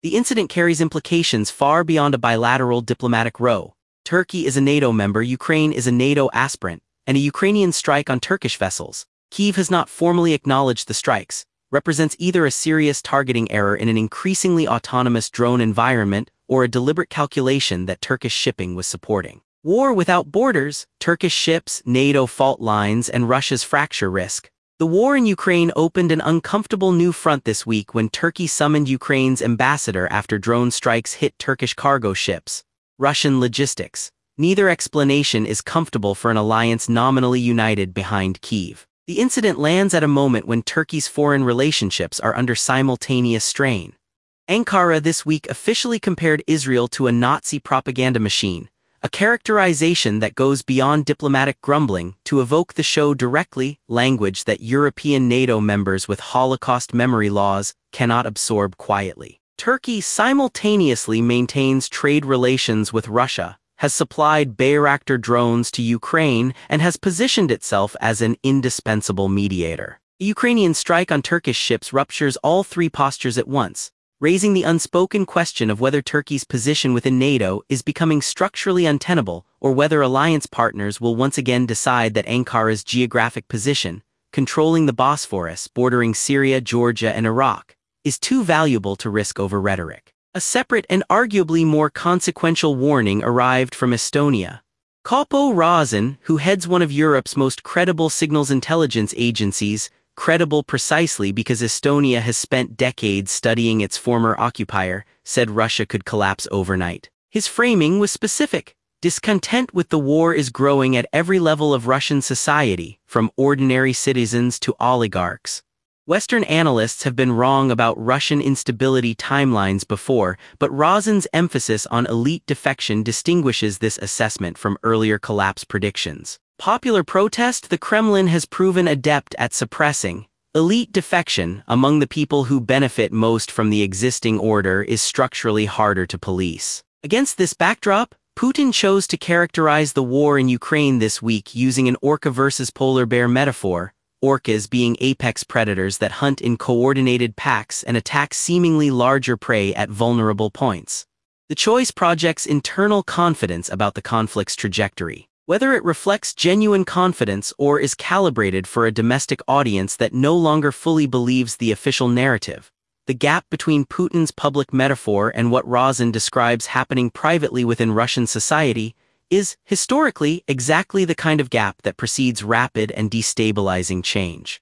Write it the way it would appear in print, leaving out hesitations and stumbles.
The incident carries implications far beyond a bilateral diplomatic row. Turkey is a NATO member, Ukraine is a NATO aspirant, and a Ukrainian strike on Turkish vessels. Kyiv has not formally acknowledged the strikes, represents either a serious targeting error in an increasingly autonomous drone environment or a deliberate calculation that Turkish shipping was supporting. War without borders, Turkish ships, NATO fault lines, and Russia's fracture risk. The war in Ukraine opened an uncomfortable new front this week when Turkey summoned Ukraine's ambassador after drone strikes hit Turkish cargo ships. Russian logistics. Neither explanation is comfortable for an alliance nominally united behind Kyiv. The incident lands at a moment when Turkey's foreign relationships are under simultaneous strain. Ankara this week officially compared Israel to a Nazi propaganda machine, a characterization that goes beyond diplomatic grumbling to evoke the show directly, language that European NATO members with Holocaust memory laws cannot absorb quietly. Turkey simultaneously maintains trade relations with Russia, has supplied Bayraktar drones to Ukraine, and has positioned itself as an indispensable mediator. A Ukrainian strike on Turkish ships ruptures all three postures at once, raising the unspoken question of whether Turkey's position within NATO is becoming structurally untenable or whether alliance partners will once again decide that Ankara's geographic position, controlling the Bosphorus bordering Syria, Georgia, and Iraq, is too valuable to risk over rhetoric. A separate and arguably more consequential warning arrived from Estonia. Kaupo Razin, who heads one of Europe's most credible signals intelligence agencies, credible precisely because Estonia has spent decades studying its former occupier, said Russia could collapse overnight. His framing was specific. Discontent with the war is growing at every level of Russian society, from ordinary citizens to oligarchs. Western analysts have been wrong about Russian instability timelines before, but Razin's emphasis on elite defection distinguishes this assessment from earlier collapse predictions. Popular protest: the Kremlin has proven adept at suppressing. Elite defection, among the people who benefit most from the existing order, is structurally harder to police. Against this backdrop, Putin chose to characterize the war in Ukraine this week using an orca versus polar bear metaphor, orcas being apex predators that hunt in coordinated packs and attack seemingly larger prey at vulnerable points. The choice projects internal confidence about the conflict's trajectory. Whether it reflects genuine confidence or is calibrated for a domestic audience that no longer fully believes the official narrative, the gap between Putin's public metaphor and what Razin describes happening privately within Russian society is, historically, exactly the kind of gap that precedes rapid and destabilizing change.